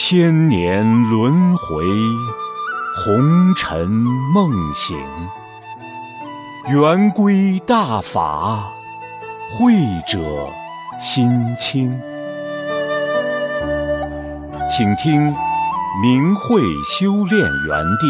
千年轮回，红尘梦醒。圆规大法，慧者心清。请听明慧修炼园地。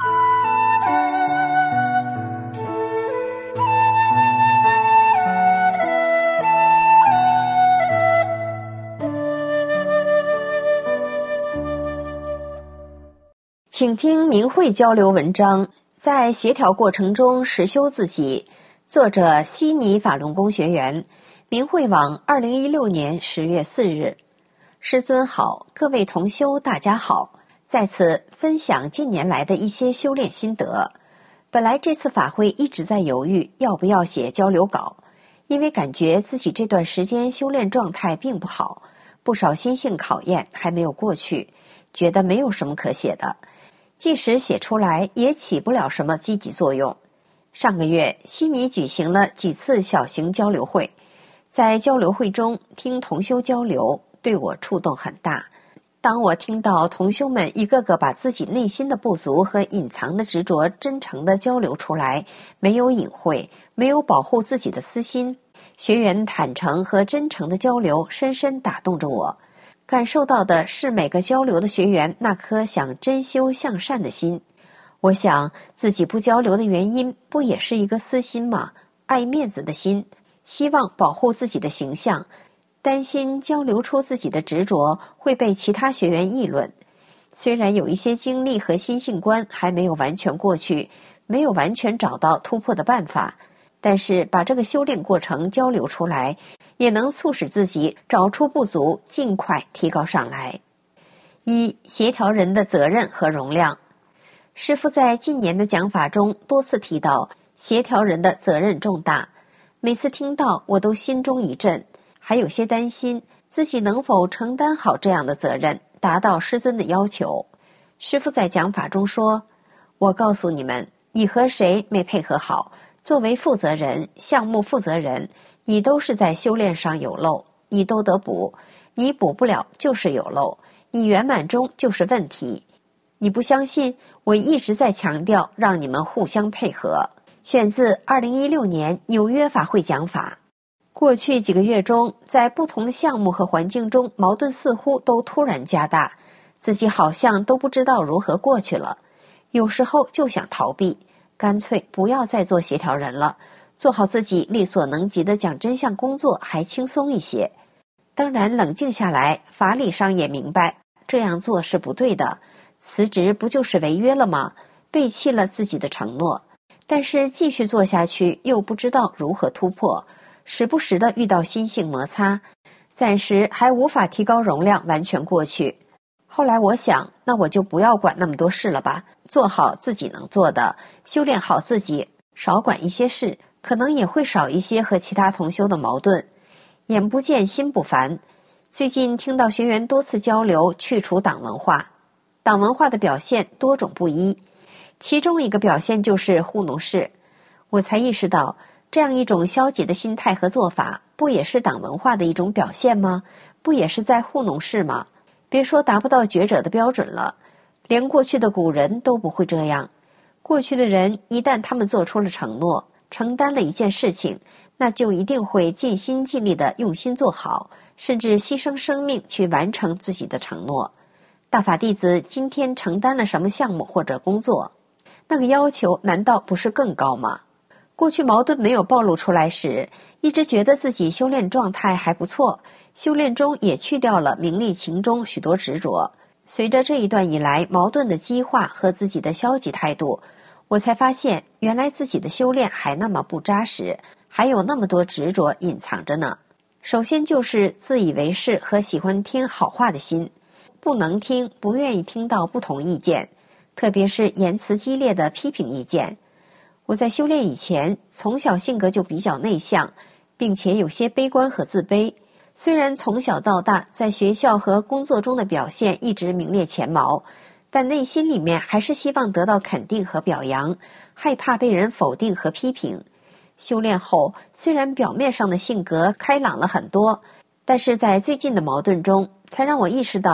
请听明慧交流文章，在协调过程中实修自己。作者悉尼法轮功学员，明慧网2016年10月4日。师尊好，各位同修大家好，在此分享近年来的一些修炼心得。本来这次法会一直在犹豫要不要写交流稿，因为感觉自己这段时间修炼状态并不好，不少心性考验还没有过去，觉得没有什么可写的。即使写出来也起不了什么积极作用。上个月悉尼举行了几次小型交流会，在交流会中听同修交流，对我触动很大。当我听到同修们一个个把自己内心的不足和隐藏的执着真诚地交流出来，没有隐晦，没有保护自己的私心，学员坦诚和真诚的交流深深打动着我。感受到的是每个交流的学员那颗想真修向善的心。我想自己不交流的原因不也是一个私心吗？爱面子的心，希望保护自己的形象，担心交流出自己的执着会被其他学员议论。虽然有一些经历和心性观还没有完全过去，没有完全找到突破的办法，但是把这个修炼过程交流出来，也能促使自己找出不足，尽快提高上来。一、协调人的责任和容量。师父在近年的讲法中多次提到协调人的责任重大，每次听到我都心中一震，还有些担心自己能否承担好这样的责任，达到师尊的要求。师父在讲法中说，我告诉你们，你和谁没配合好，作为负责人、项目负责人，你都是在修炼上有漏，你都得补，你补不了就是有漏，你圆满中就是问题。你不相信，我一直在强调让你们互相配合。选自2016年纽约法会讲法。过去几个月中，在不同的项目和环境中，矛盾似乎都突然加大，自己好像都不知道如何过去了。有时候就想逃避，干脆不要再做协调人了，做好自己力所能及的讲真相工作还轻松一些。当然冷静下来，法理上也明白这样做是不对的，辞职不就是违约了吗？背弃了自己的承诺。但是继续做下去又不知道如何突破，时不时的遇到心性摩擦，暂时还无法提高容量完全过去。后来我想，那我就不要管那么多事了吧，做好自己能做的，修炼好自己，少管一些事，可能也会少一些和其他同修的矛盾。眼不见心不烦。最近听到学员多次交流去除党文化，党文化的表现多种不一，其中一个表现就是糊弄事。我才意识到，这样一种消极的心态和做法，不也是党文化的一种表现吗？不也是在糊弄事吗？别说达不到觉者的标准了，连过去的古人都不会这样。过去的人一旦他们做出了承诺，承担了一件事情，那就一定会尽心尽力的用心做好，甚至牺牲生命去完成自己的承诺。大法弟子今天承担了什么项目或者工作，那个要求难道不是更高吗？过去矛盾没有暴露出来时，一直觉得自己修炼状态还不错，修炼中也去掉了名利情中许多执着。随着这一段以来矛盾的激化和自己的消极态度，我才发现原来自己的修炼还那么不扎实，还有那么多执着隐藏着呢。首先就是自以为是和喜欢听好话的心，不能听，不愿意听到不同意见，特别是言辞激烈的批评意见。我在修炼以前，从小性格就比较内向，并且有些悲观和自卑。虽然从小到大在学校和工作中的表现一直名列前茅，但内心里面还是希望得到肯定和表扬，害怕被人否定和批评。修炼后，虽然表面上的性格开朗了很多，但是在最近的矛盾中，才让我意识到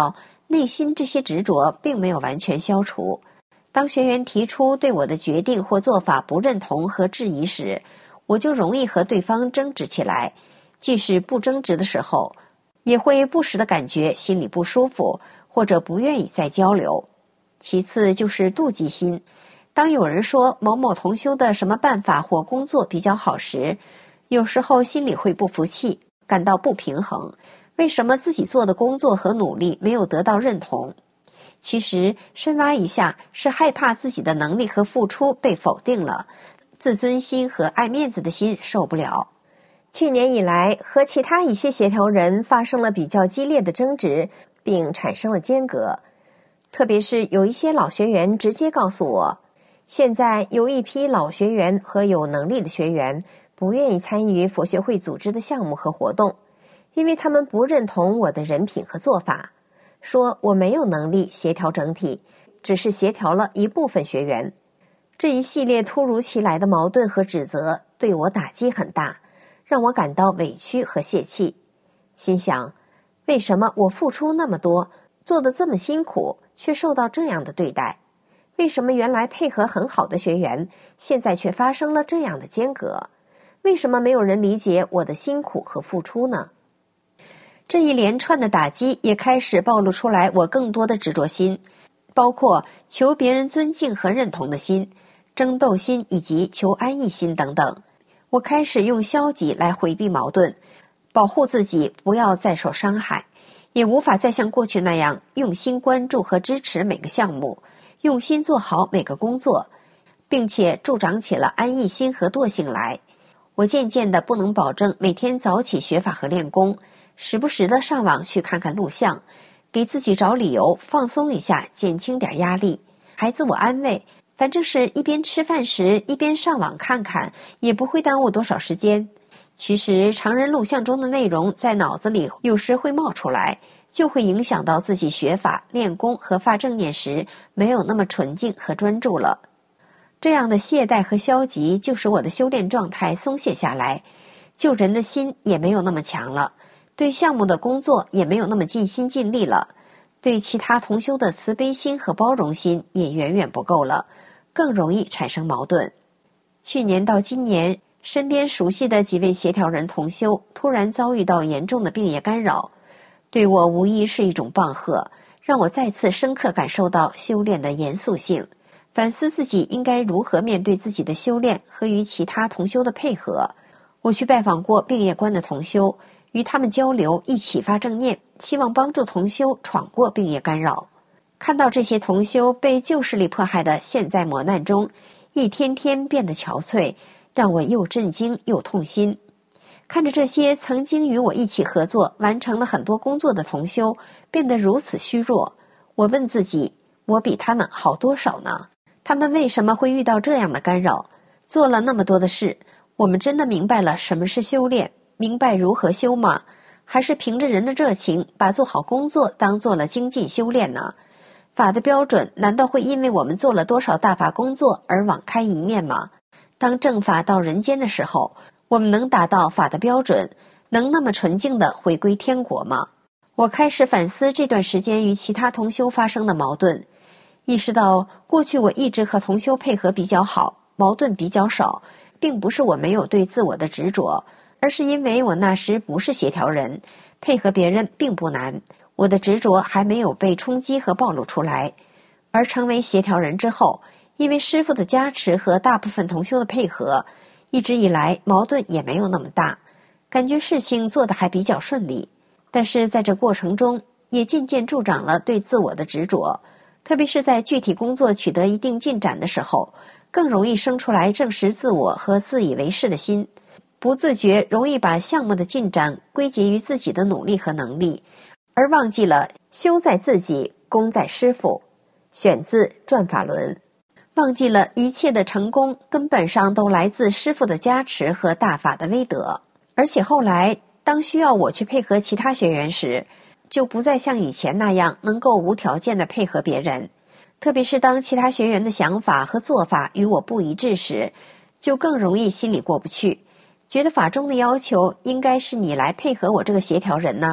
内心这些执着并没有完全消除。当学员提出对我的决定或做法不认同和质疑时，我就容易和对方争执起来，即使不争执的时候，也会不时地感觉心里不舒服，或者不愿意再交流。其次就是妒忌心，当有人说某某同修的什么办法或工作比较好时，有时候心里会不服气，感到不平衡，为什么自己做的工作和努力没有得到认同？其实深挖一下，是害怕自己的能力和付出被否定了，自尊心和爱面子的心受不了。去年以来，和其他一些协调人发生了比较激烈的争执，并产生了间隔。特别是有一些老学员直接告诉我，现在有一批老学员和有能力的学员不愿意参与佛学会组织的项目和活动，因为他们不认同我的人品和做法，说我没有能力协调整体，只是协调了一部分学员。这一系列突如其来的矛盾和指责对我打击很大，让我感到委屈和泄气。心想，为什么我付出那么多，做得这么辛苦，却受到这样的对待？为什么原来配合很好的学员，现在却发生了这样的间隔？为什么没有人理解我的辛苦和付出呢？这一连串的打击也开始暴露出来我更多的执着心，包括求别人尊敬和认同的心、争斗心以及求安逸心等等。我开始用消极来回避矛盾，保护自己不要再受伤害，也无法再像过去那样用心关注和支持每个项目，用心做好每个工作，并且助长起了安逸心和惰性来。我渐渐的不能保证每天早起学法和练功，时不时的上网去看看录像，给自己找理由放松一下，减轻点压力，还自我安慰，反正是一边吃饭时一边上网看看，也不会耽误多少时间。其实常人录像中的内容在脑子里有时会冒出来，就会影响到自己学法、练功和发正念时没有那么纯净和专注了。这样的懈怠和消极就使我的修炼状态松懈下来，救人的心也没有那么强了，对项目的工作也没有那么尽心尽力了，对其他同修的慈悲心和包容心也远远不够了，更容易产生矛盾。去年到今年，身边熟悉的几位协调人同修突然遭遇到严重的病业干扰，对我无疑是一种棒喝，让我再次深刻感受到修炼的严肃性，反思自己应该如何面对自己的修炼和与其他同修的配合。我去拜访过病业关的同修，与他们交流，一起发正念，希望帮助同修闯过病业干扰。看到这些同修被旧势力迫害的陷在磨难中，一天天变得憔悴，让我又震惊又痛心。看着这些曾经与我一起合作完成了很多工作的同修变得如此虚弱，我问自己，我比他们好多少呢？他们为什么会遇到这样的干扰？做了那么多的事，我们真的明白了什么是修炼，明白如何修吗？还是凭着人的热情把做好工作当做了精进修炼呢？法的标准难道会因为我们做了多少大法工作而网开一面吗？当正法到人间的时候，我们能达到法的标准，能那么纯净地回归天国吗？我开始反思这段时间与其他同修发生的矛盾，意识到过去我一直和同修配合比较好，矛盾比较少，并不是我没有对自我的执着，而是因为我那时不是协调人，配合别人并不难，我的执着还没有被冲击和暴露出来。而成为协调人之后，因为师父的加持和大部分同修的配合，一直以来矛盾也没有那么大，感觉事情做得还比较顺利。但是在这过程中，也渐渐助长了对自我的执着，特别是在具体工作取得一定进展的时候，更容易生出来证实自我和自以为是的心，不自觉容易把项目的进展归结于自己的努力和能力，而忘记了修在自己，功在师父。选自《转法轮》。忘记了一切的成功根本上都来自师父的加持和大法的威德。而且后来当需要我去配合其他学员时，就不再像以前那样能够无条件的配合别人，特别是当其他学员的想法和做法与我不一致时，就更容易心里过不去，觉得法中的要求应该是你来配合我这个协调人呢，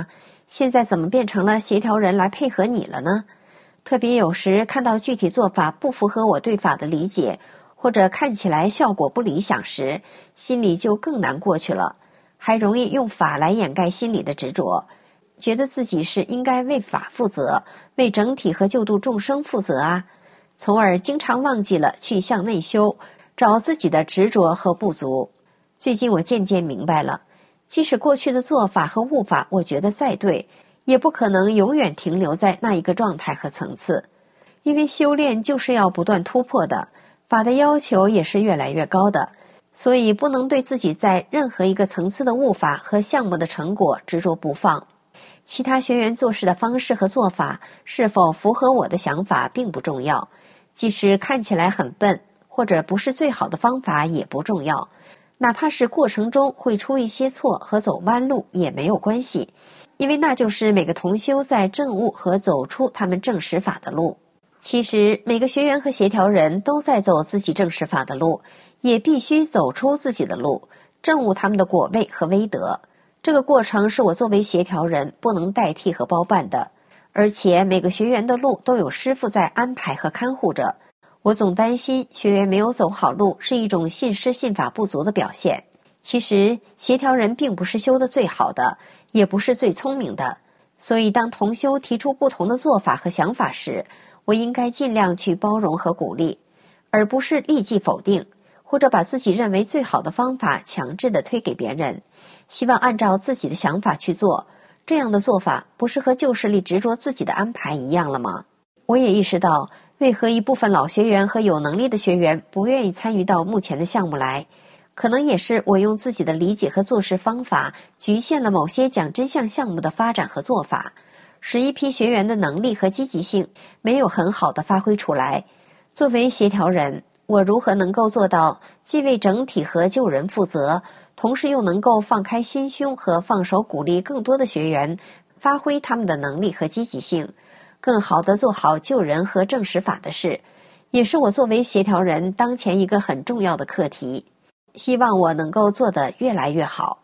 现在怎么变成了协调人来配合你了呢？特别有时看到具体做法不符合我对法的理解，或者看起来效果不理想时，心里就更难过去了，还容易用法来掩盖心里的执着，觉得自己是应该为法负责，为整体和救度众生负责啊，从而经常忘记了去向内修，找自己的执着和不足。最近我渐渐明白了，即使过去的做法和悟法我觉得再对，也不可能永远停留在那一个状态和层次，因为修炼就是要不断突破的，法的要求也是越来越高的，所以不能对自己在任何一个层次的悟法和项目的成果执着不放。其他学员做事的方式和做法是否符合我的想法并不重要，即使看起来很笨或者不是最好的方法也不重要，哪怕是过程中会出一些错和走弯路也没有关系，因为那就是每个同修在证悟和走出他们正实法的路。其实每个学员和协调人都在走自己正实法的路，也必须走出自己的路，证悟他们的果位和威德。这个过程是我作为协调人不能代替和包办的，而且每个学员的路都有师父在安排和看护着。我总担心学员没有走好路是一种信师信法不足的表现。其实协调人并不是修得最好的，也不是最聪明的，所以当同修提出不同的做法和想法时，我应该尽量去包容和鼓励，而不是立即否定，或者把自己认为最好的方法强制地推给别人，希望按照自己的想法去做。这样的做法不是和旧势力执着自己的安排一样了吗？我也意识到为何一部分老学员和有能力的学员不愿意参与到目前的项目来，可能也是我用自己的理解和做事方法局限了某些讲真相项目的发展和做法，使一批学员的能力和积极性没有很好的发挥出来。作为协调人，我如何能够做到既为整体和救人负责，同时又能够放开心胸和放手鼓励更多的学员发挥他们的能力和积极性，更好地做好救人和正实法的事，也是我作为协调人当前一个很重要的课题。希望我能够做得越来越好。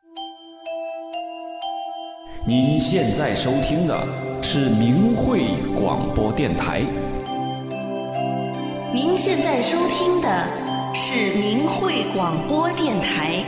您现在收听的是明慧广播电台。 您现在收听的是明慧广播电台。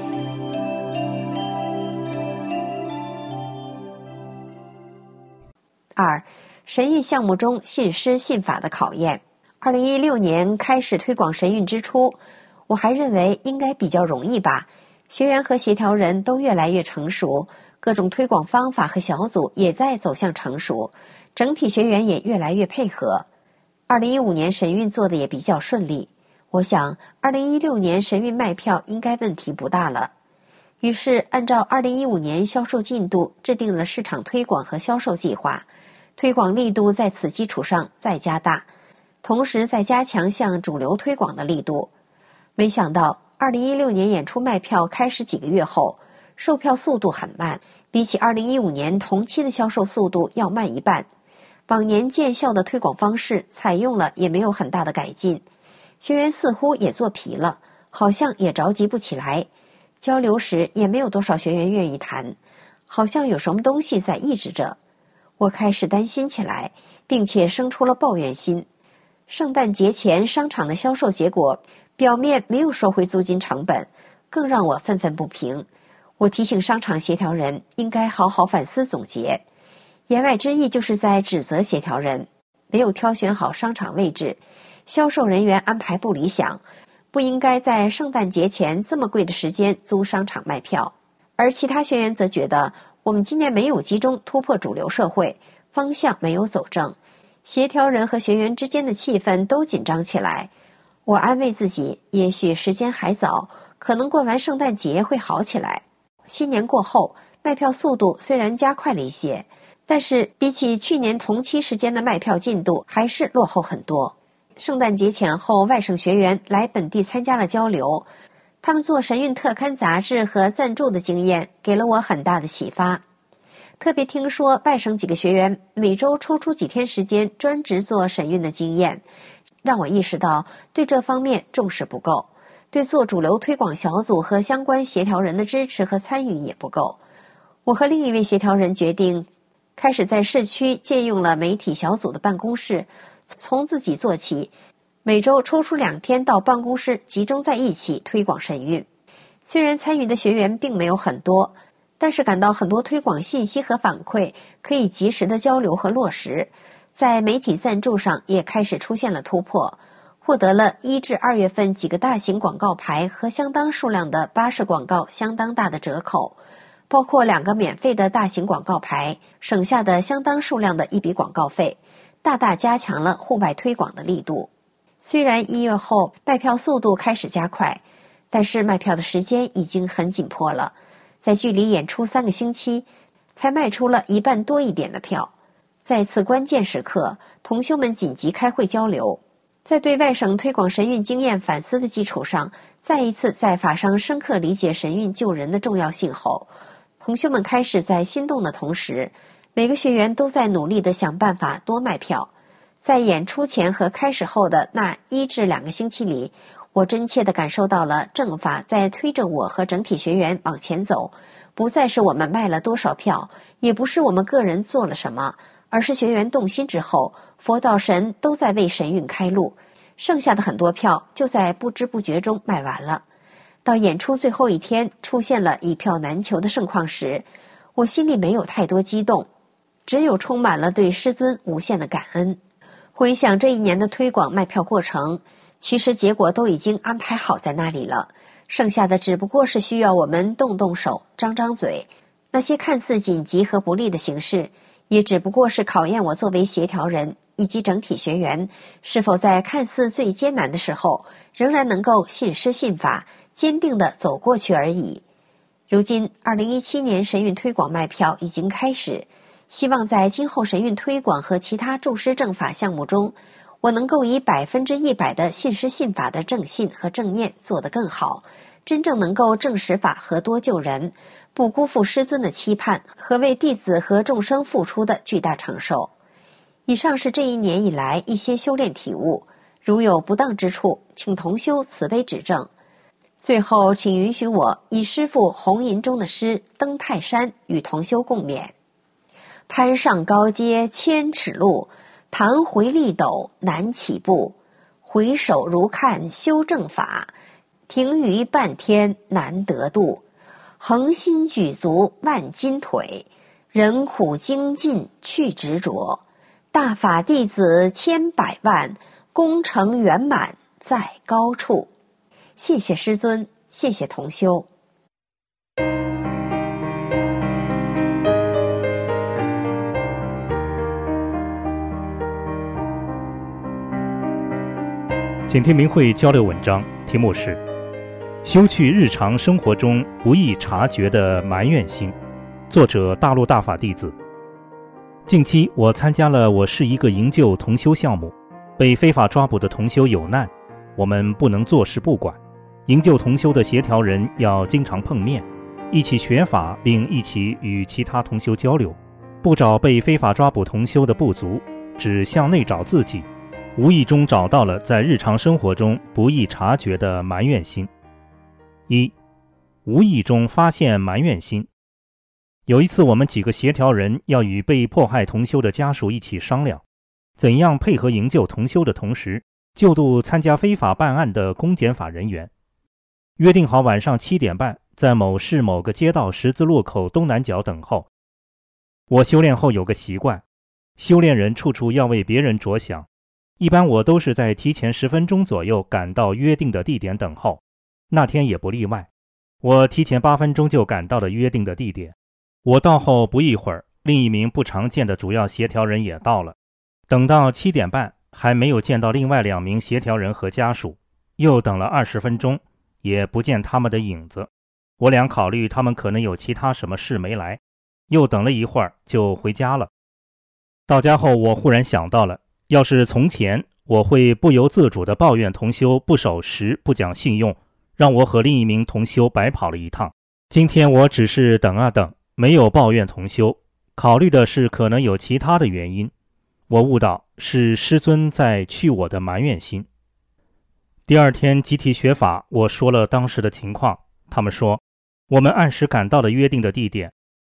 2. 神韵项目中信师信法的考验。2016年开始推广神韵之初，我还认为应该比较容易吧，学员和协调人都越来越成熟，各种推广方法和小组也在走向成熟，整体学员也越来越配合。2015年神韵做的也比较顺利，我想2016年神韵卖票应该问题不大了。于是按照2015年销售进度制定了市场推广和销售计划，推广力度在此基础上再加大，同时再加强向主流推广的力度。没想到2016年演出卖票开始几个月后，售票速度很慢，比起2015年同期的销售速度要慢一半。往年见效的推广方式采用了也没有很大的改进，学员似乎也做疲了，好像也着急不起来，交流时也没有多少学员愿意谈，好像有什么东西在抑制着。我开始担心起来，并且生出了抱怨心。圣诞节前商场的销售结果表面没有收回租金成本，更让我愤愤不平。我提醒商场协调人应该好好反思总结，言外之意就是在指责协调人没有挑选好商场位置，销售人员安排不理想，不应该在圣诞节前这么贵的时间租商场卖票。而其他学员则觉得我们今年没有集中突破主流社会，方向没有走正，协调人和学员之间的气氛都紧张起来。我安慰自己，也许时间还早，可能过完圣诞节会好起来。新年过后，卖票速度虽然加快了一些，但是比起去年同期时间的卖票进度还是落后很多。圣诞节前后，外省学员来本地参加了交流，他们做神韵特刊杂志和赞助的经验给了我很大的启发。特别听说外省几个学员每周抽出几天时间专职做神韵的经验，让我意识到对这方面重视不够，对做主流推广小组和相关协调人的支持和参与也不够。 我和另一位协调人决定，开始在市区借用了媒体小组的办公室，从自己做起，每周抽出2天到办公室集中在一起推广神韵。虽然参与的学员并没有很多，但是感到很多推广信息和反馈可以及时的交流和落实，在媒体赞助上也开始出现了突破，获得了1至2月份几个大型广告牌和相当数量的巴士广告相当大的折扣，包括2个免费的大型广告牌，省下的相当数量的一笔广告费，大大加强了户外推广的力度。虽然1月后卖票速度开始加快，但是卖票的时间已经很紧迫了，在距离演出3个星期才卖出了1半多一点的票。在此关键时刻，同修们紧急开会交流，在对外省推广神韵经验反思的基础上，再一次在法上深刻理解神韵救人的重要性后，同修们开始在心动的同时，每个学员都在努力地想办法多卖票。在演出前和开始后的那1至2个星期里，我真切地感受到了正法在推着我和整体学员往前走，不再是我们卖了多少票，也不是我们个人做了什么，而是学员动心之后，佛道神都在为神韵开路，剩下的很多票就在不知不觉中卖完了。到演出最后一天出现了一票难求的盛况时，我心里没有太多激动，只有充满了对师尊无限的感恩。回想这1年的推广卖票过程，其实结果都已经安排好在那里了，剩下的只不过是需要我们动动手张张嘴。那些看似紧急和不利的形式，也只不过是考验我作为协调人以及整体学员是否在看似最艰难的时候仍然能够信师信法，坚定地走过去而已。如今2017年神韵推广卖票已经开始，希望在今后神韵推广和其他助师正法项目中，我能够以100%的信师信法的正信和正念做得更好，真正能够正实法和多救人，不辜负师尊的期盼和为弟子和众生付出的巨大承受。以上是这1年以来一些修炼体悟，如有不当之处，请同修慈悲指正。最后请允许我以师父红吟中的诗《登泰山》与同修共勉。攀上高阶千尺路，盘回力陡难起步，回首如看修正法，停于半天难得度。恒心举足万斤腿，人苦精进去执着。大法弟子千百万，功成圆满在高处。谢谢师尊，谢谢同修。 请听明慧交流文章，题目是修去日常生活中不易察觉的埋怨心，作者大陆大法弟子。近期我参加了我是一个营救同修项目，被非法抓捕的同修有难，我们不能坐视不管，营救同修的协调人要经常碰面，一起学法，并一起与其他同修交流，不找被非法抓捕同修的不足，只向内找自己，无意中找到了在日常生活中不易察觉的埋怨心。1. 无意中发现埋怨心。有一次我们几个协调人要与被迫害同修的家属一起商量，怎样配合营救同修的同时救度参加非法办案的公检法人员。约定好晚上7点半在某市某个街道十字路口东南角等候。我修炼后有个习惯，修炼人处处要为别人着想，一般我都是在提前10分钟左右赶到约定的地点等候，那天也不例外。我提前8分钟就赶到了约定的地点。我到后不一会儿，另一名不常见的主要协调人也到了。等到7点半，还没有见到另外2名协调人和家属，又等了20分钟，也不见他们的影子。我俩考虑他们可能有其他什么事没来，又等了一会儿就回家了。到家后我忽然想到了，要是从前我会不由自主地抱怨同修不守时不讲信用，让我和另一名同修白跑了一趟。今天我只是等啊等，没有抱怨同修，考虑的是可能有其他的原因。我悟到是师尊在去我的埋怨心。第2天集体学法，我说了当时的情况，他们说我们按时赶到了约定的地点，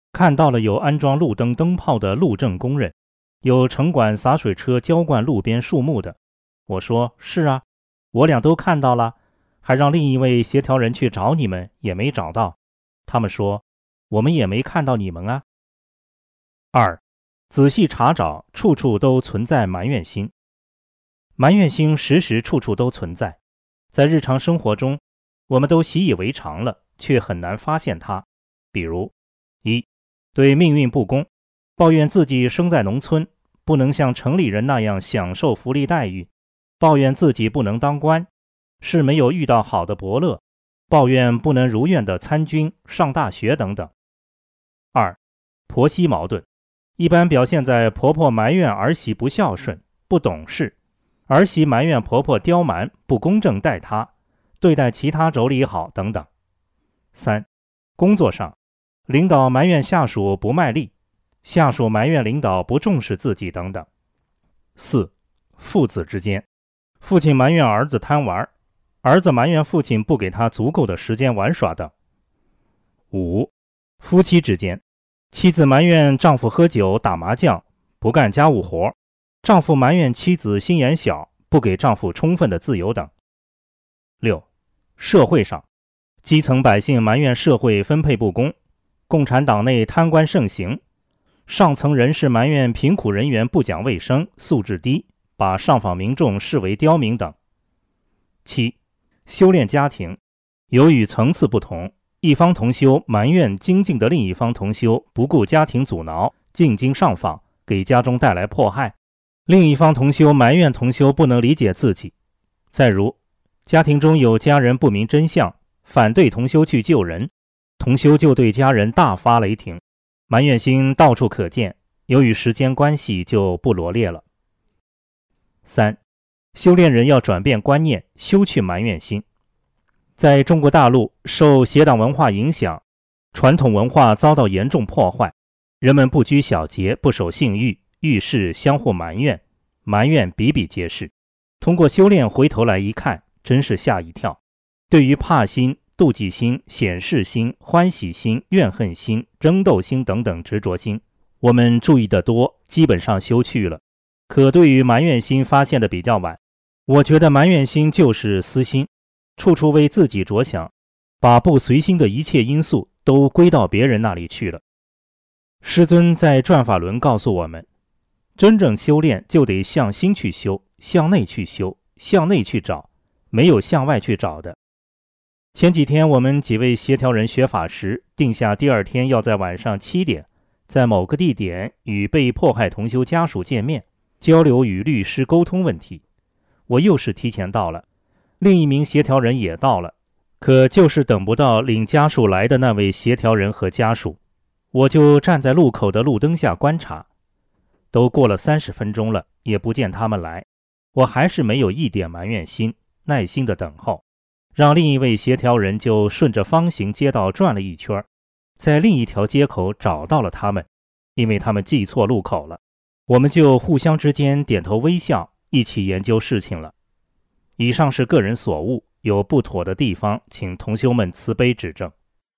看到了有安装路灯灯泡的路政工人，有城管洒水车浇灌路边树木的。我说是啊，我俩都看到了，还让另一位协调人去找你们，也没找到。他们说我们也没看到你们啊。2. 仔细查找，处处都存在埋怨心。埋怨心时时处处都存在，在日常生活中我们都习以为常了，却很难发现它。比如1. 对命运不公，抱怨自己生在农村，不能像城里人那样享受福利待遇，抱怨自己不能当官，是没有遇到好的伯乐，抱怨不能如愿的参军、上大学等等。2. 婆媳矛盾，一般表现在婆婆埋怨儿媳不孝顺、不懂事，儿媳埋怨婆婆刁蛮、不公正待她，对待其他妯娌好等等。3. 工作上，领导埋怨下属不卖力，下属埋怨领导不重视自己等等。4. 父子之间，父亲埋怨儿子贪玩，儿子埋怨父亲不给他足够的时间玩耍等。5. 夫妻之间，妻子埋怨丈夫喝酒打麻将，不干家务活，丈夫埋怨妻子心眼小，不给丈夫充分的自由等。6. 社会上，基层百姓埋怨社会分配不公，共产党内贪官盛行，上层人士埋怨贫苦人员不讲卫生、素质低，把上访民众视为刁民等。7. 修炼家庭，由于层次不同，一方同修埋怨精进的另一方同修不顾家庭阻挠，进京上访，给家中带来迫害，另一方同修埋怨同修不能理解自己。再如，家庭中有家人不明真相，反对同修去救人，同修就对家人大发雷霆，埋怨心到处可见，由于时间关系就不罗列了。3. 修炼人要转变观念，修去埋怨心。在中国大陆受邪党文化影响，传统文化遭到严重破坏，人们不拘小节，不守信誉，遇事相互埋怨，埋怨比比皆是。通过修炼回头来一看，真是吓一跳。对于怕心、妒忌心、显示心、欢喜心、怨恨心、争斗心等等执着心，我们注意得多，基本上修去了。可对于埋怨心发现的比较晚。我觉得埋怨心就是私心，处处为自己着想，把不随心的一切因素都归到别人那里去了。师尊在转法轮告诉我们，真正修炼就得向心去修，向内去修，向内去找，没有向外去找的。前几天我们几位协调人学法时，定下第二天要在晚上7点，在某个地点与被迫害同修家属见面，交流与律师沟通问题。我又是提前到了，另一名协调人也到了，可就是等不到领家属来的那位协调人和家属，我就站在路口的路灯下观察。都过了30分钟了，也不见他们来，我还是没有一点埋怨心，耐心的等候，让另一位协调人就顺着方形街道转了一圈，在另一条街口找到了他们，因为他们记错路口了，我们就互相之间点头微笑，一起研究事情了。以上是个人所悟，有不妥的地方，请同修们慈悲指正。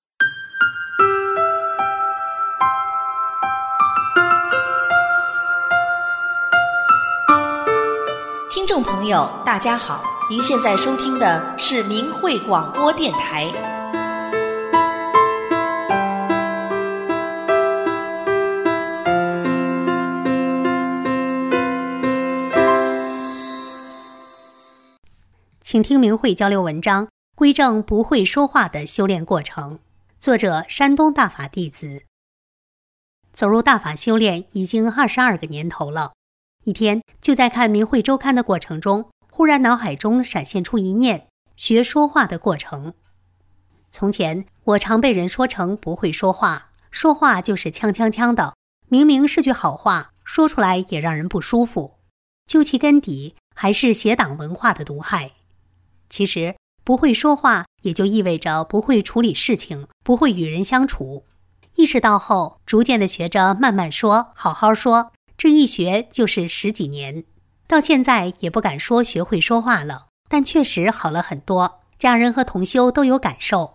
听众朋友，大家好，您现在收听的是明慧广播电台。 请听明慧交流文章《归正不会说话的修炼过程》，作者山东大法弟子。走入大法修炼已经22个年头了，一天就在看明慧周刊的过程中，忽然脑海中闪现出一念学说话的过程。从前我常被人说成不会说话，说话就是呛呛呛的，明明是句好话，说出来也让人不舒服，究其根底还是邪党文化的毒害。其实不会说话也就意味着不会处理事情，不会与人相处。意识到后，逐渐地学着慢慢说，好好说，这一学就是10几年，到现在也不敢说学会说话了，但确实好了很多，家人和同修都有感受。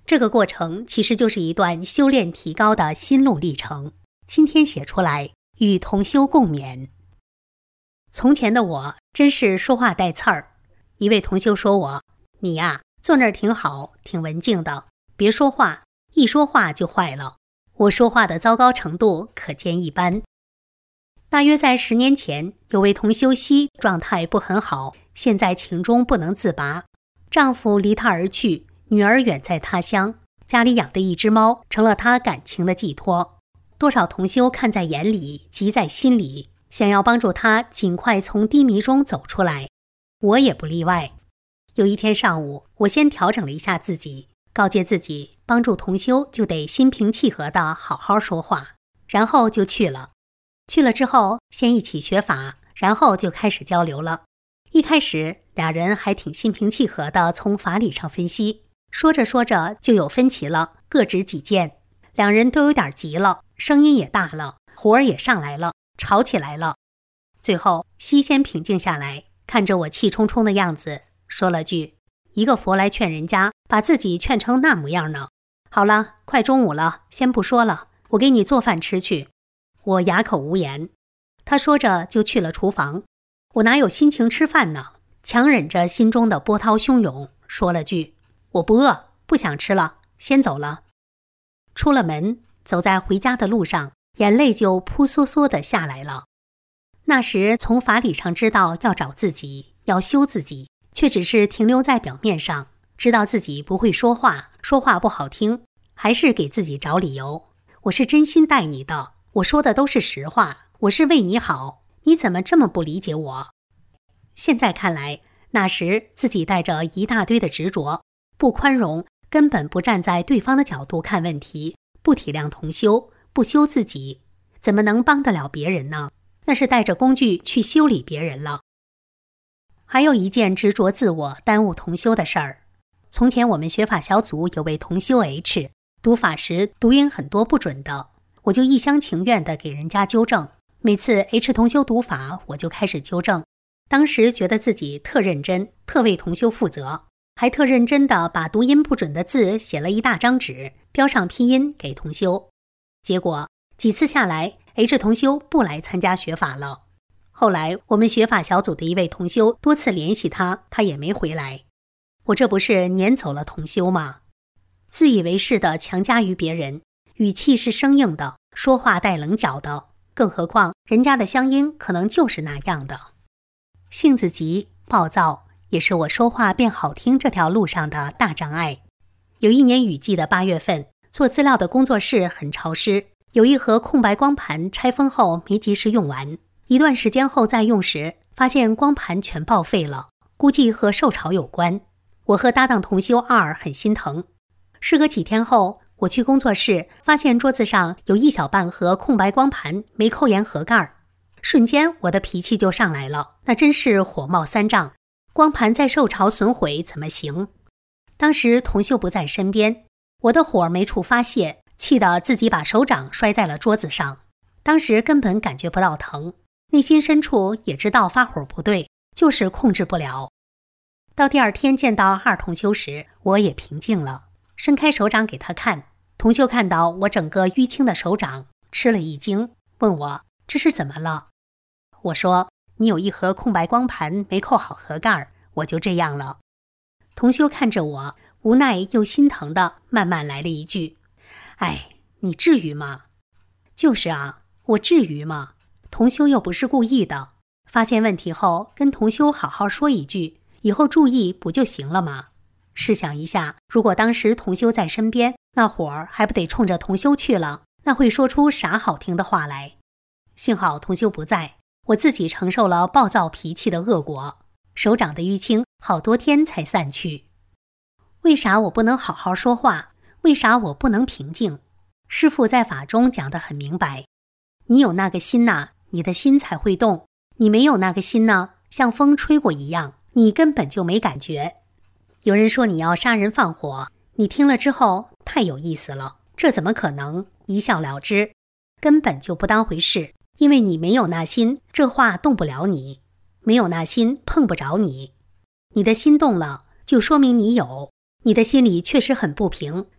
这个过程其实就是一段修炼提高的心路历程。今天写出来，与同修共勉。从前的我真是说话带刺儿。一位同修说我：“你呀，坐那儿挺好，挺文静的，别说话，一说话就坏了。”我说话的糟糕程度可见一斑。大约在10年前，有位同修西状态不很好，现在情中不能自拔，丈夫离她而去，女儿远在他乡，家里养的一只猫成了她感情的寄托。多少同修看在眼里，急在心里，想要帮助她尽快从低迷中走出来，我也不例外。有一天上午，我先调整了一下自己，告诫自己帮助同修就得心平气和地好好说话，然后就去了。去了之后，先一起学法，然后就开始交流了。一开始俩人还挺心平气和地从法理上分析，说着说着就有分歧了，各执己见，两人都有点急了，声音也大了，火儿也上来了，吵起来了。最后西先平静下来，看着我气冲冲的样子，说了句：“一个佛来劝人家，把自己劝成那模样呢。好了，快中午了，先不说了，我给你做饭吃去。”我哑口无言。他说着就去了厨房，我哪有心情吃饭呢？强忍着心中的波涛汹涌，说了句：“我不饿，不想吃了，先走了。”出了门，走在回家的路上，眼泪就扑簌簌地下来了。那时从法理上知道要找自己，要修自己，却只是停留在表面上，知道自己不会说话，说话不好听，还是给自己找理由。我是真心待你的，我说的都是实话，我是为你好，你怎么这么不理解我？现在看来，那时自己带着一大堆的执着，不宽容，根本不站在对方的角度看问题，不体谅同修，不修自己，怎么能帮得了别人呢？那是带着工具去修理别人了。还有一件执着自我耽误同修的事儿。从前我们学法小组有位同修 H， 读法时读音很多不准的，我就一厢情愿地给人家纠正。每次 H 同修读法，我就开始纠正。当时觉得自己特认真，特为同修负责，还特认真地把读音不准的字写了一大张纸，标上拼音给同修。结果几次下来， H 同修不来参加学法了。后来我们学法小组的一位同修多次联系他，他也没回来。我这不是撵走了同修吗？自以为是的强加于别人，语气是生硬的，说话带棱角的，更何况人家的乡音可能就是那样的。性子急、暴躁，也是我说话变好听这条路上的大障碍。有一年雨季的8月份，做资料的工作室很潮湿，有一盒空白光盘拆封后没及时用完，一段时间后再用时，发现光盘全报废了，估计和受潮有关。我和搭档同修2很心疼。事隔几天后，我去工作室，发现桌子上有一小半盒空白光盘没扣严盒盖，瞬间我的脾气就上来了，那真是火冒三丈。光盘再受潮损毁怎么行？当时同修不在身边，我的火没处发泄，气得自己把手掌摔在了桌子上。当时根本感觉不到疼，内心深处也知道发火不对，就是控制不了。到第二天见到2同修时，我也平静了，伸开手掌给他看。同修看到我整个淤青的手掌，吃了一惊，问我这是怎么了。我说你有一盒空白光盘没扣好盒盖，我就这样了。同修看着我，无奈又心疼的慢慢来了一句：哎，你至于吗？就是啊，我至于吗？同修又不是故意的，发现问题后跟同修好好说一句，以后注意不就行了吗？试想一下，如果当时同修在身边，那火儿还不得冲着同修去了，那会说出啥好听的话来。幸好同修不在，我自己承受了暴躁脾气的恶果，手掌的淤青好多天才散去。为啥我不能好好说话？为啥我不能平静？师父在法中讲得很明白，你有那个心呐，你的心才会动；你没有那个心呢，像风吹过一样，你根本就没感觉。有人说你要杀人放火，你听了之后太有意思了，这怎么可能？一笑了之，根本就不当回事，因为你没有那心，这话动不了你，没有那心碰不着你。你的心动了，就说明你有，你的心里确实很不平，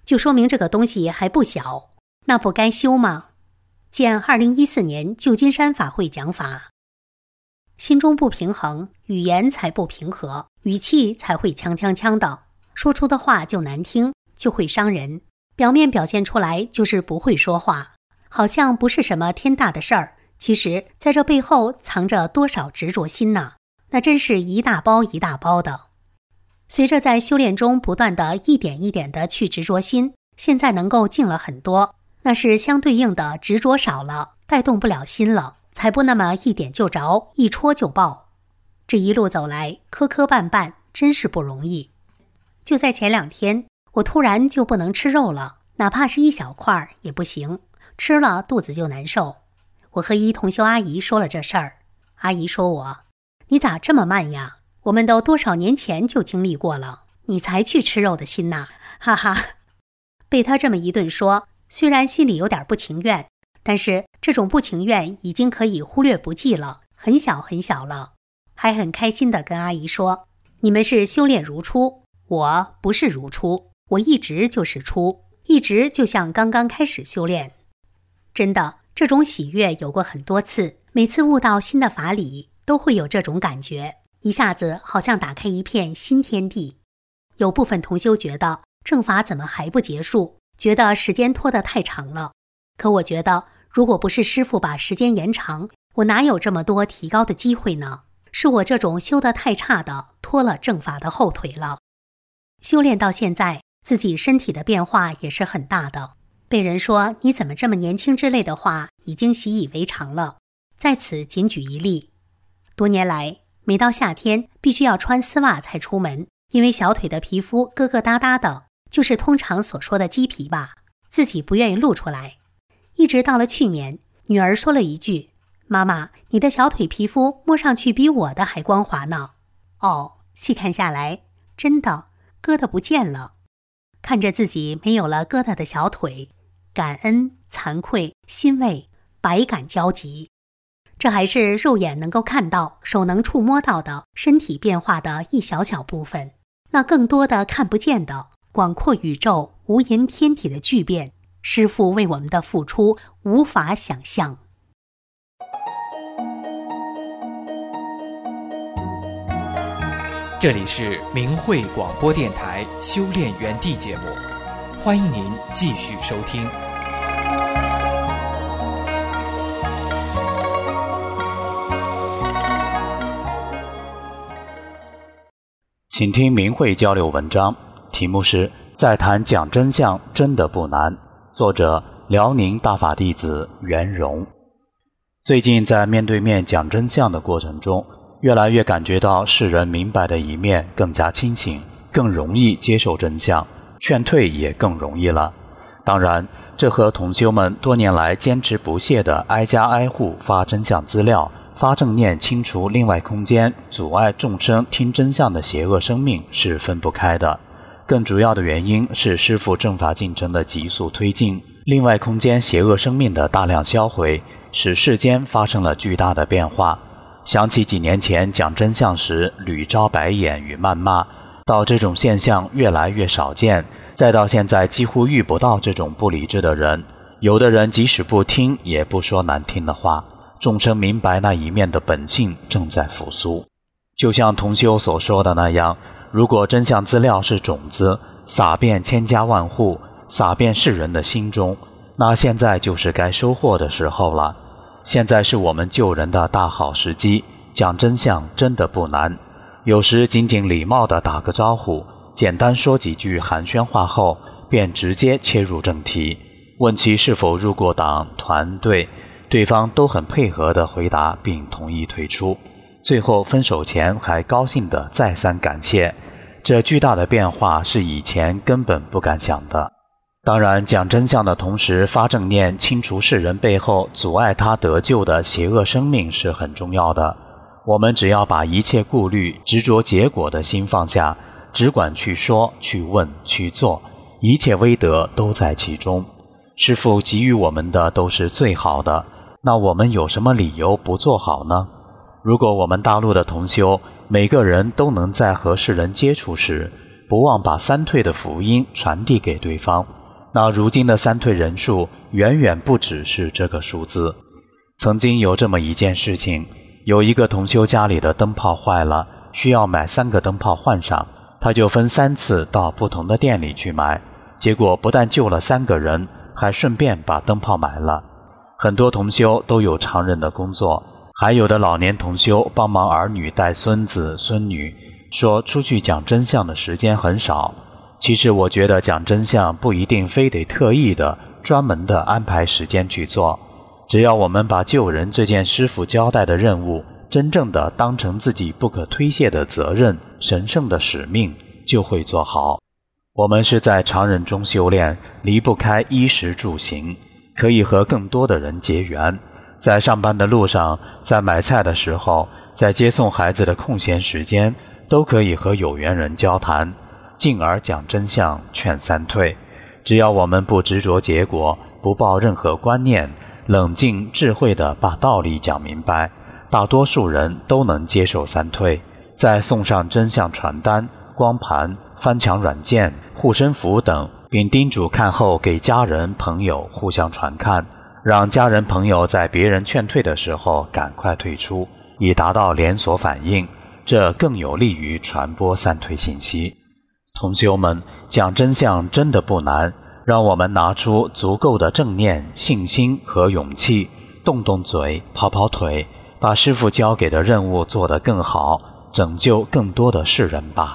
就说明这个东西还不小，那不该修吗？见2014年旧金山法会讲法。心中不平衡，语言才不平和，语气才会呛呛呛的，说出的话就难听，就会伤人。表面表现出来就是不会说话，好像不是什么天大的事儿，其实在这背后藏着多少执着心呢？那真是一大包一大包的。随着在修炼中不断的一点一点的去执着心，现在能够静了很多，那是相对应的执着少了，带动不了心了，才不那么一点就着，一戳就爆。这一路走来磕磕绊绊，真是不容易。就在前2天，我突然就不能吃肉了，哪怕是一小块也不行，吃了肚子就难受。我和一同修阿姨说了这事儿，阿姨说我，你咋这么慢呀？我们都多少年前就经历过了，你才去吃肉的心呐，哈哈。被她这么一顿说，虽然心里有点不情愿，但是这种不情愿已经可以忽略不计了，很小很小了。还很开心地跟阿姨说，你们是修炼如初，我不是如初，我一直就是初，一直就像刚刚开始修炼。真的，这种喜悦有过很多次，每次悟到新的法理，都会有这种感觉，一下子好像打开一片新天地。有部分同修觉得正法怎么还不结束，觉得时间拖得太长了。可我觉得，如果不是师父把时间延长，我哪有这么多提高的机会呢？是我这种修得太差的，拖了正法的后腿了。修炼到现在，自己身体的变化也是很大的。被人说你怎么这么年轻之类的话，已经习以为常了。在此仅举一例，多年来，每到夏天必须要穿丝袜才出门，因为小腿的皮肤疙疙瘩瘩的，就是通常所说的鸡皮吧，自己不愿意露出来。一直到了去年，女儿说了一句，妈妈，你的小腿皮肤摸上去比我的还光滑呢。哦，细看下来，真的，疙瘩不见了。看着自己没有了疙瘩的小腿，感恩、惭愧、欣慰，百感交集。这还是肉眼能够看到、手能触摸到的身体变化的一小小部分，那更多的看不见的广阔宇宙、无垠天体的巨变，师父为我们的付出无法想象。 这里是明慧广播电台修炼园地节目，欢迎您继续收听。 请听明慧交流文章，题目是再谈讲真相真的不难，作者辽宁大法弟子袁荣。最近在面对面讲真相的过程中，越来越感觉到世人明白的一面更加清醒，更容易接受真相，劝退也更容易了。当然，这和同修们多年来坚持不懈地挨家挨户发真相资料，发正念清除另外空间阻碍众生听真相的邪恶生命是分不开的。更主要的原因是师父正法进程的急速推进，另外空间邪恶生命的大量销毁，使世间发生了巨大的变化。想起几年前讲真相时屡遭白眼与谩骂，到这种现象越来越少见，再到现在几乎遇不到这种不理智的人。有的人即使不听也不说难听的话，众生明白那一面的本性正在复苏。就像同修所说的那样，如果真相资料是种子，撒遍千家万户，撒遍世人的心中，那现在就是该收获的时候了。现在是我们救人的大好时机，讲真相真的不难。有时仅仅礼貌地打个招呼，简单说几句寒暄话后，便直接切入正题，问其是否入过党、团队，对方都很配合地回答并同意退出，最后分手前还高兴地再三感谢。这巨大的变化是以前根本不敢想的。当然，讲真相的同时发正念，清除世人背后阻碍他得救的邪恶生命是很重要的。我们只要把一切顾虑、执着结果的心放下，只管去说、去问、去做，一切威德都在其中。师父给予我们的都是最好的，那我们有什么理由不做好呢？如果我们大陆的同修每个人都能在和世人接触时，不忘把三退的福音传递给对方， 那如今的三退人数远远不只是这个数字。曾经有这么一件事情，有一个同修家里的灯泡坏了，需要买3个灯泡换上，他就分3次到不同的店里去买，结果不但救了3个人，还顺便把灯泡买了。很多同修都有常人的工作，还有的老年同修帮忙儿女带孙子孙女，说出去讲真相的时间很少。其实我觉得讲真相不一定非得特意的专门的安排时间去做，只要我们把救人这件师父交代的任务真正的当成自己不可推卸的责任、神圣的使命，就会做好。我们是在常人中修炼，离不开衣食住行，可以和更多的人结缘。在上班的路上，在买菜的时候，在接送孩子的空闲时间，都可以和有缘人交谈，进而讲真相，劝三退。只要我们不执着结果，不抱任何观念，冷静智慧地把道理讲明白，大多数人都能接受三退。再送上真相传单、光盘、翻墙软件、护身符等，并叮嘱看后给家人朋友互相传看，让家人朋友在别人劝退的时候赶快退出，以达到连锁反应，这更有利于传播三退信息。同修们，讲真相真的不难，让我们拿出足够的正念、信心和勇气，动动嘴，跑跑腿，把师父交给的任务做得更好，拯救更多的世人吧。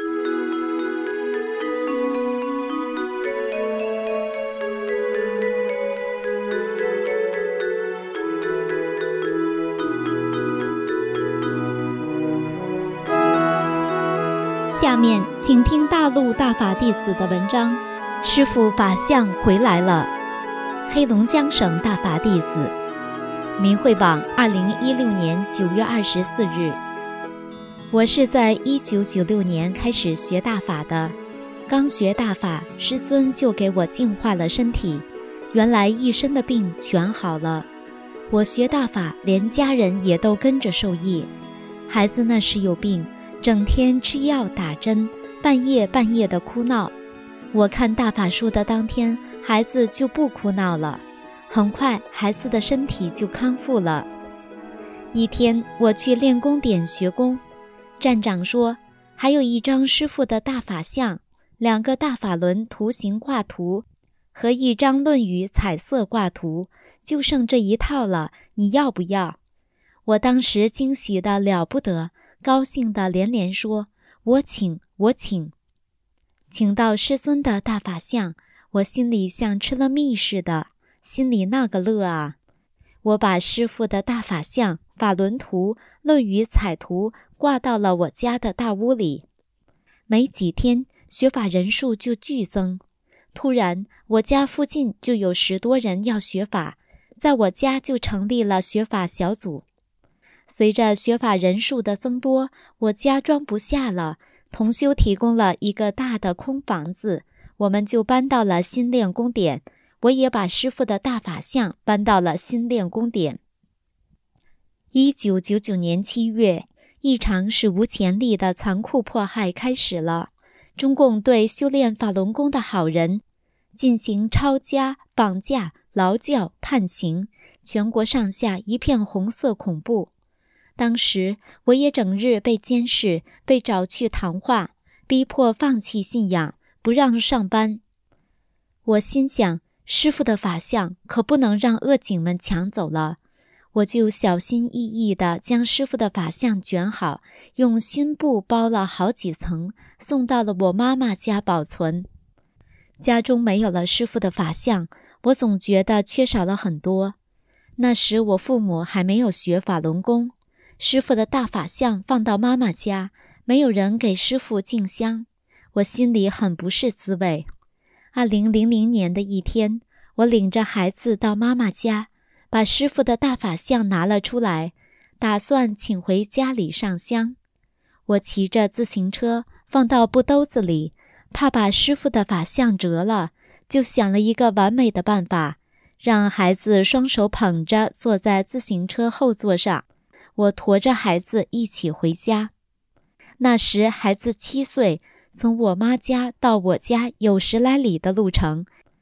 下面请听大陆大法弟子的文章，师父法相回来了。黑龙江省大法弟子，明慧网2016年9月24日。我是在1996年开始学大法的，刚学大法，师尊就给我净化了身体，原来一身的病全好了。我学大法，连家人也都跟着受益。孩子那时有病，整天吃药打针，半夜的哭闹。我看大法书的当天，孩子就不哭闹了，很快孩子的身体就康复了。一天我去练功点学功，站长说还有一张师父的大法像，2个大法轮图形挂图和一张论语彩色挂图，就剩这一套了，你要不要？我当时惊喜得了不得，高兴地连连说我请。请到师尊的大法像，我心里像吃了蜜似的，心里那个乐啊！我把师父的大法像、法轮图、论语彩图挂到了我家的大屋里。没几天，学法人数就剧增。突然，我家附近就有10多人要学法，在我家就成立了学法小组。随着学法人数的增多，我家装不下了，同修提供了一个大的空房子，我们就搬到了新练功点。我也把师父的大法像搬到了新练功点。1999年7月，一场史无前例的残酷迫害开始了。中共对修炼法轮功的好人进行抄家、绑架、劳教、判刑，全国上下一片红色恐怖。当时我也整日被监视，被找去谈话，逼迫放弃信仰，不让上班。我心想，师父的法像可不能让恶警们抢走了，我就小心翼翼地将师父的法像卷好，用新布包了好几层，送到了我妈妈家保存。家中没有了师父的法像，我总觉得缺少了很多。那时我父母还没有学法轮功，师父的大法像放到妈妈家，没有人给师父敬香，我心里很不是滋味。2000年的一天，我领着孩子到妈妈家，把师父的大法像拿了出来，打算请回家里上香。我骑着自行车放到布兜子里，怕把师父的法像折了，就想了一个完美的办法，让孩子双手捧着坐在自行车后座上，我驮着孩子一起回家。那时孩子7岁，从我妈家到我家有10来里的路程，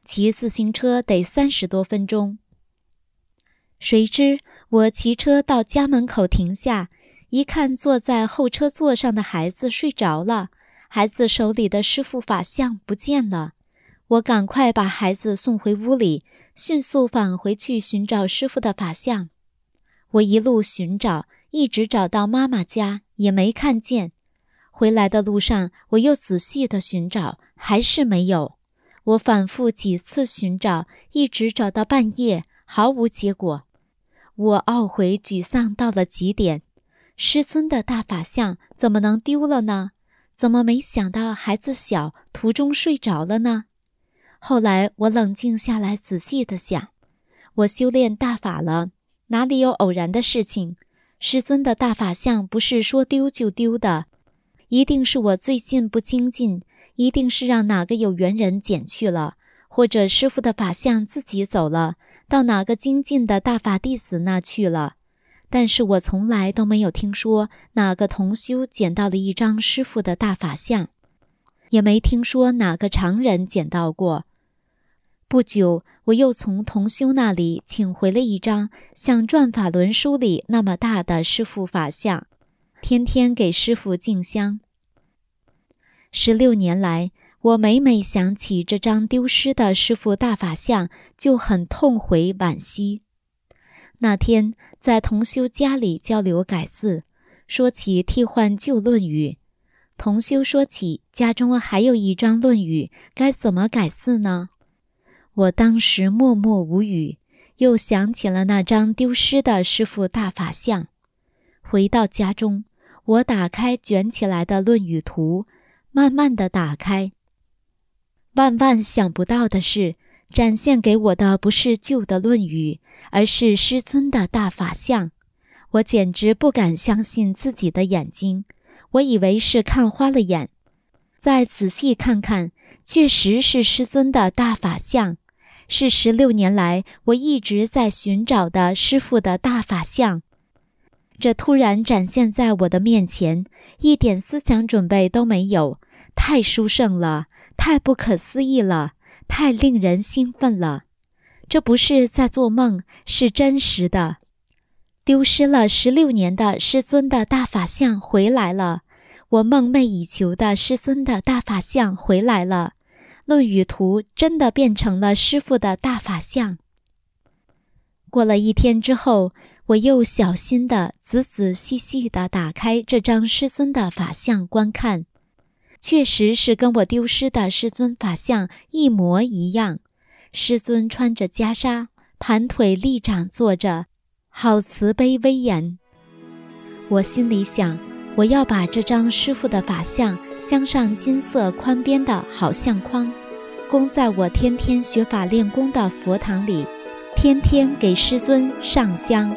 骑自行车得30多分钟。谁知我骑车到家门口停下，一看坐在后车座上的孩子睡着了，孩子手里的师父法相不见了。我赶快把孩子送回屋里，迅速返回去寻找师父的法相。我一路寻找，一直找到妈妈家，也没看见。回来的路上，我又仔细地寻找，还是没有。我反复几次寻找，一直找到半夜，毫无结果。我懊悔沮丧到了极点，师尊的大法相怎么能丢了呢？怎么没想到孩子小，途中睡着了呢？后来我冷静下来，仔细地想，我修炼大法了，哪里有偶然的事情？师尊的大法相不是说丢就丢的，一定是我最近不精进，一定是让哪个有缘人捡去了，或者师父的法相自己走了，到哪个精进的大法弟子那去了。但是我从来都没有听说哪个同修捡到了一张师父的大法相，也没听说哪个常人捡到过。不久，我又从同修那里请回了一张像转法轮书里那么大的师父法相，天天给师父敬香。16年来，我每每想起这张丢失的师父大法相，就很痛悔惋惜。那天在同修家里交流改字，说起替换旧论语，同修说起家中还有一张论语，该怎么改字呢？我当时默默无语，又想起了那张丢失的师父大法相。回到家中，我打开卷起来的论语图，慢慢地打开。万万想不到的是，展现给我的不是旧的论语，而是师尊的大法相。我简直不敢相信自己的眼睛，我以为是看花了眼。再仔细看看，确实是师尊的大法相，是16年来我一直在寻找的师父的大法相。这突然展现在我的面前，一点思想准备都没有，太殊胜了，太不可思议了，太令人兴奋了。这不是在做梦，是真实的。丢失了16年的师尊的大法相回来了，我梦寐以求的师尊的大法相回来了，论语图真的变成了师父的大法相。过了1天之后，我又小心地仔仔细细地打开这张师尊的法相观看，确实是跟我丢失的师尊法相一模一样。师尊穿着袈裟，盘腿立掌坐着，好慈悲威严。我心里想，我要把这张师父的法相镶上金色宽边的好相框，供在我天天学法练功的佛堂里，天天给师尊上香。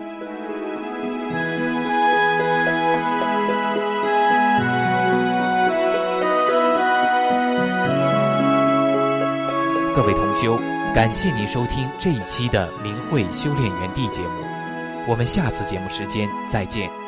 各位同修，感谢您收听这一期的明慧修炼园地节目，我们下次节目时间再见。